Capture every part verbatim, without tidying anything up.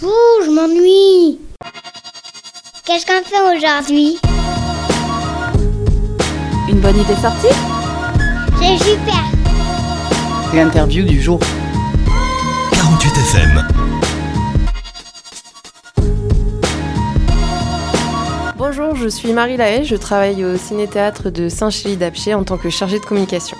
Ouh, je m'ennuie. Qu'est-ce qu'on fait aujourd'hui? Une bonne idée sortie? C'est super. L'interview du jour. quarante-huit F M. Bonjour, je suis Marie Lahaye, je travaille au Ciné-Théâtre de Saint-Chély-d'Apcher en tant que chargée de communication.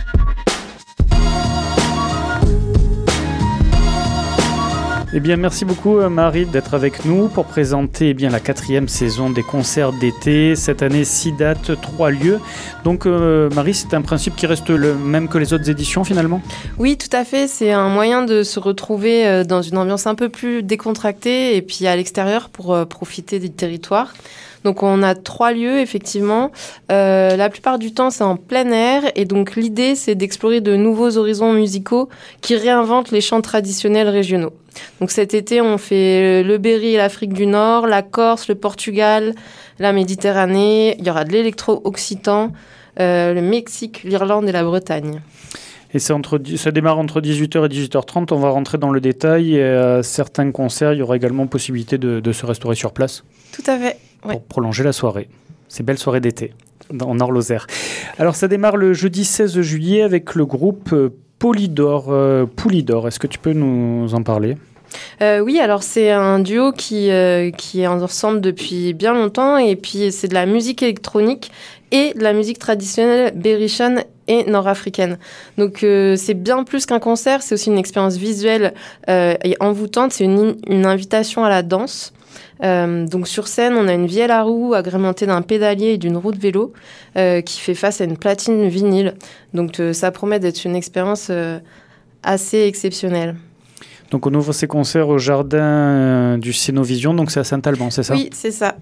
Eh bien, merci beaucoup Marie d'être avec nous pour présenter eh bien, la quatrième saison des concerts d'été. Cette année, six dates, trois lieux. Donc euh, Marie, c'est un principe qui reste le même que les autres éditions finalement ? Oui, tout à fait. C'est un moyen de se retrouver dans une ambiance un peu plus décontractée et puis à l'extérieur pour profiter du territoire. Donc on a trois lieux effectivement. Euh, la plupart du temps c'est en plein air et donc l'idée c'est d'explorer de nouveaux horizons musicaux qui réinventent les chants traditionnels régionaux. Donc cet été on fait le Berry et l'Afrique du Nord, la Corse, le Portugal, la Méditerranée. Il y aura de l'électro-occitan, euh, le Mexique, l'Irlande et la Bretagne. Et c'est entre, ça démarre entre dix-huit heures et dix-huit heures trente. On va rentrer dans le détail. Et à certains concerts, il y aura également possibilité de, de se restaurer sur place. Tout à fait. Ouais. Pour prolonger la soirée. Ces belles soirées d'été en Nord-Lozère. Alors ça démarre le jeudi seize juillet avec le groupe Polydor. Euh, Poulidor, est-ce que tu peux nous en parler ? Euh, oui, alors c'est un duo qui, euh, qui est ensemble depuis bien longtemps et puis c'est de la musique électronique et de la musique traditionnelle berrichonne et nord-africaine. Donc euh, c'est bien plus qu'un concert, c'est aussi une expérience visuelle euh, et envoûtante, c'est une, une invitation à la danse. Euh, donc sur scène, on a une vielle à roue agrémentée d'un pédalier et d'une roue de vélo euh, qui fait face à une platine vinyle. Donc euh, ça promet d'être une expérience euh, assez exceptionnelle. Donc on ouvre ces concerts au jardin du Cénovision, donc c'est à Saint-Alban, c'est ça ? Oui, c'est ça.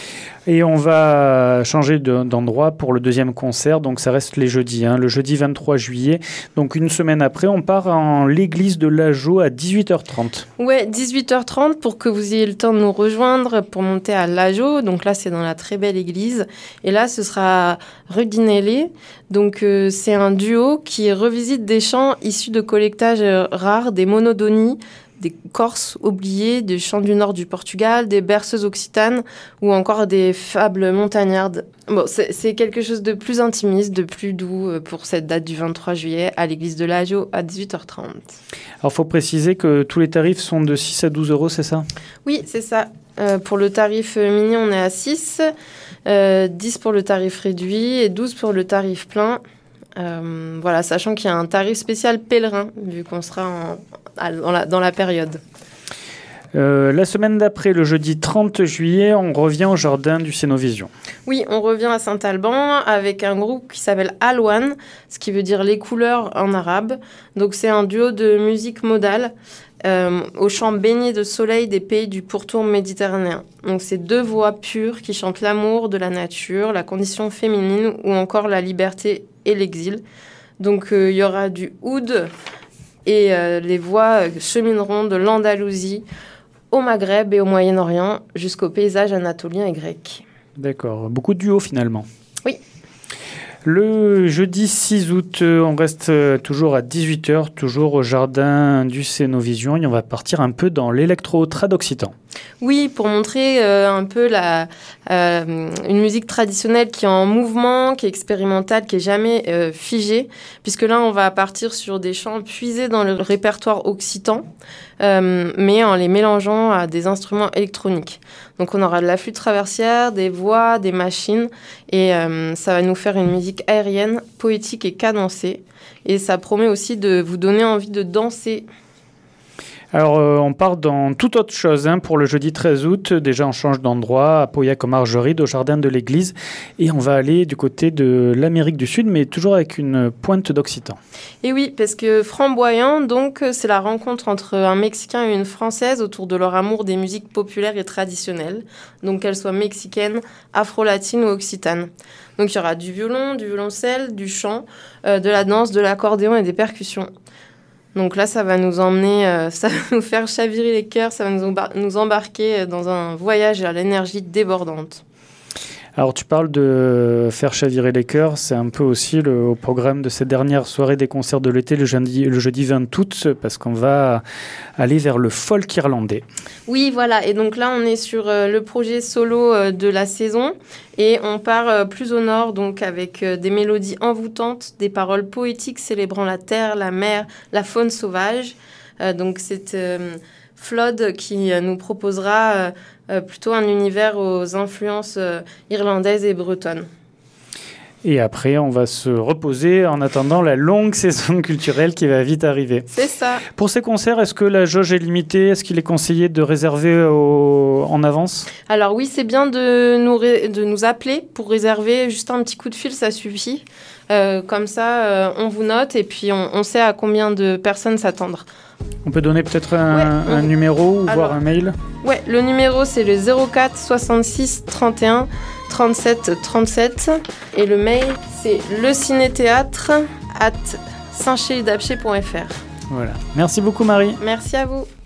Et on va changer de, d'endroit pour le deuxième concert, donc ça reste les jeudis, hein, le jeudi vingt-trois juillet. Donc une semaine après, on part en l'église de Lajo à dix-huit heures trente. Ouais, dix-huit heures trente pour que vous ayez le temps de nous rejoindre pour monter à Lajo. Donc là, c'est dans la très belle église. Et là, ce sera Rudinelli. Donc euh, c'est un duo qui revisite des chants issus de collectages rares, des monodonies, des Corses oubliés, des chants du nord du Portugal, des berceuses occitanes ou encore des fables montagnardes. Bon, c'est, c'est quelque chose de plus intimiste, de plus doux pour cette date du vingt-trois juillet à l'église de Lajo à dix-huit heures trente. Alors, il faut préciser que tous les tarifs sont de six à douze euros, c'est ça ? Oui, c'est ça. Euh, pour le tarif mini, on est à six, euh, dix pour le tarif réduit et douze pour le tarif plein. Euh, voilà, sachant qu'il y a un tarif spécial pèlerin, vu qu'on sera en, à, dans, la, dans la période. Euh, la semaine d'après, le jeudi trente juillet, on revient au jardin du Cénovision. Oui, on revient à Saint-Alban avec un groupe qui s'appelle Alwan, ce qui veut dire les couleurs en arabe. Donc c'est un duo de musique modale euh, au chant baigné de soleil des pays du pourtour méditerranéen. Donc c'est deux voix pures qui chantent l'amour de la nature, la condition féminine ou encore la liberté et l'exil. Donc il euh, y aura du oud et euh, les voix chemineront de l'Andalousie au Maghreb et au Moyen-Orient jusqu'aux paysages anatoliens et grecs. D'accord, beaucoup de duos finalement. Oui. Le jeudi six août, on reste toujours à dix-huit heures, toujours au jardin du Cénovision et on va partir un peu dans l'électro-trad occitan. Oui, pour montrer euh, un peu la, euh, une musique traditionnelle qui est en mouvement, qui est expérimentale, qui n'est jamais euh, figée, puisque là, on va partir sur des chants puisés dans le répertoire occitan, euh, mais en les mélangeant à des instruments électroniques. Donc, on aura de la flûte traversière, des voix, des machines, et euh, ça va nous faire une musique aérienne, poétique et cadencée. Et ça promet aussi de vous donner envie de danser. Alors, euh, on part dans toute autre chose hein, pour le jeudi treize août. Déjà, on change d'endroit à Pauillac-aux-Margerides, au jardin de l'église. Et on va aller du côté de l'Amérique du Sud, mais toujours avec une pointe d'occitan. Et oui, parce que Framboyant, donc, c'est la rencontre entre un Mexicain et une Française autour de leur amour des musiques populaires et traditionnelles. Donc, qu'elles soient mexicaines, afro-latines ou occitanes. Donc, il y aura du violon, du violoncelle, du chant, euh, de la danse, de l'accordéon et des percussions. Donc là, ça va nous emmener, euh, ça va nous faire chavirer les cœurs, ça va nous, embar- nous embarquer dans un voyage à l'énergie débordante. Alors tu parles de faire chavirer les cœurs, c'est un peu aussi le au programme de cette dernière soirée des concerts de l'été, le jeudi, le jeudi vingt août, parce qu'on va aller vers le folk irlandais. Oui, voilà, et donc là on est sur euh, le projet solo euh, de la saison, et on part euh, plus au nord, donc avec euh, des mélodies envoûtantes, des paroles poétiques célébrant la terre, la mer, la faune sauvage. Euh, donc c'est euh, Flood qui euh, nous proposera euh, euh, plutôt un univers aux influences euh, irlandaises et bretonnes. Et après, on va se reposer en attendant la longue saison culturelle qui va vite arriver. C'est ça. Pour ces concerts, est-ce que la jauge est limitée ? Est-ce qu'il est conseillé de réserver au... en avance ? Alors oui, c'est bien de nous, ré... de nous appeler pour réserver. Juste un petit coup de fil, ça suffit. Euh, comme ça, euh, on vous note et puis on, on sait à combien de personnes s'attendre. On peut donner peut-être un, ouais, on... un numéro ou Alors, voire un mail ? Ouais, le numéro c'est le zéro quatre soixante-six trente et un trente-sept trente-sept et le mail c'est le cinéthéâtre arobase saint chély d'apcher point f r. Voilà. Merci beaucoup Marie. Merci à vous.